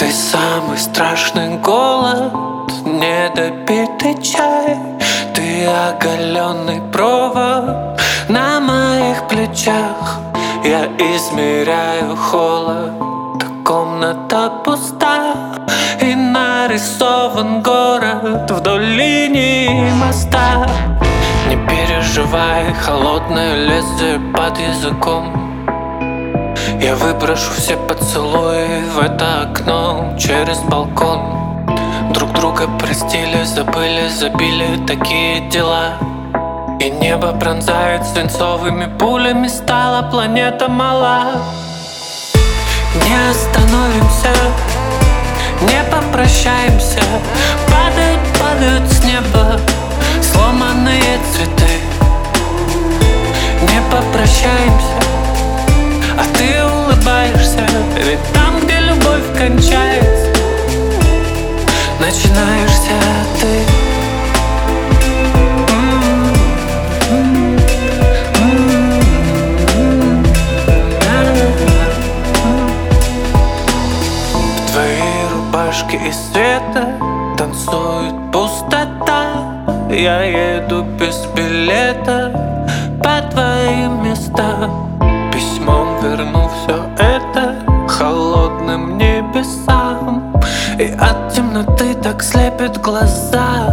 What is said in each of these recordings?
Ты самый страшный голод, недопитый чай. Ты оголенный провод на моих плечах. Я измеряю холод, комната пуста, и нарисован город вдоль линии моста. Не переживай, холодное лезвие под языком. Я выброшу все поцелуи в это окно через балкон. Друг друга простили, забыли, забили такие дела. И небо пронзает свинцовыми пулями, стала планета мала. Не остановимся, не попрощаемся. Падают, падают с неба сломанные цветы. Не попрощаемся, а ты улыбаешься. Ведь там, где любовь кончается, начинаешься ты. В твоей рубашке из света танцует пустота. Я еду без билета по твоим местам. Письмом верну все это холодным небесам. И от темноты так слепят глаза.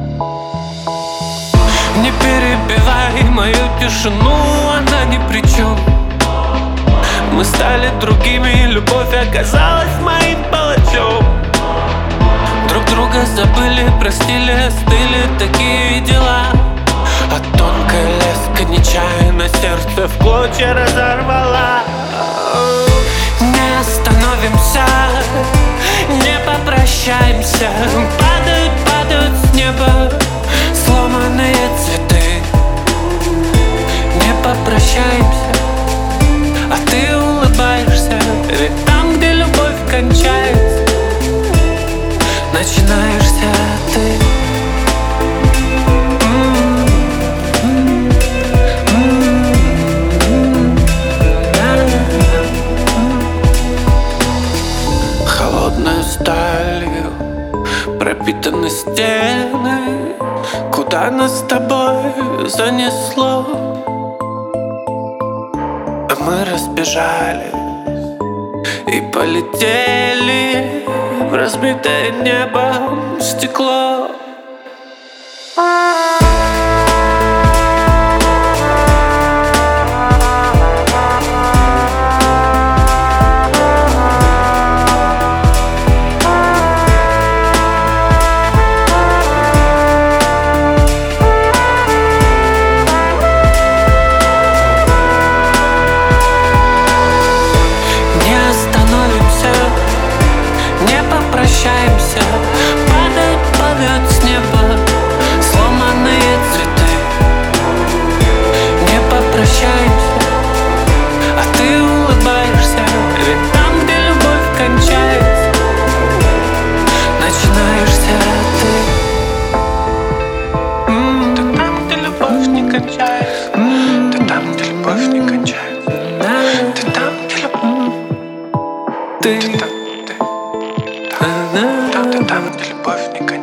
Не перебивай мою тишину, она ни при чем. Мы стали другими, любовь оказалась моим палачом. Друг друга забыли, простили, остыли такие дела. А тонкая леска нечаянно сердце в клочья разорвала. Не остановимся, не попрощаемся. Падают, падают с неба сломанные цветы. Не попрощаемся, а ты улыбаешься. Ведь там, где любовь кончается, начинаешься ты. Холодной сталью пропитаны стены. Куда нас с тобой занесло? А мы разбежались и полетели в разбитое небом стекло. Прощаемся, падают, падают с неба сломанные цветы. Не попрощаемся, а ты улыбаешься. Ведь там, где любовь кончается, начинаешься ты. Ты там, где любовь не кончается. Ты там, где любовь не кончается. Ты там, где любовь. Ты там, где любовь не кончается.